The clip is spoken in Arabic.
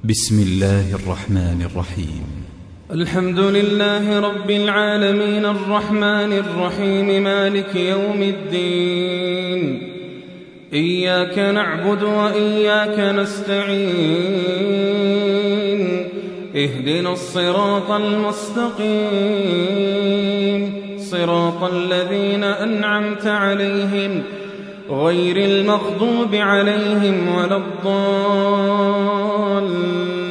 بسم الله الرحمن الرحيم. الحمد لله رب العالمين الرحمن الرحيم مالك يوم الدين. إياك نعبد وإياك نستعين. اهدنا الصراط المستقيم صراط الذين أنعمت عليهم غير المغضوب عليهم ولا الضالين.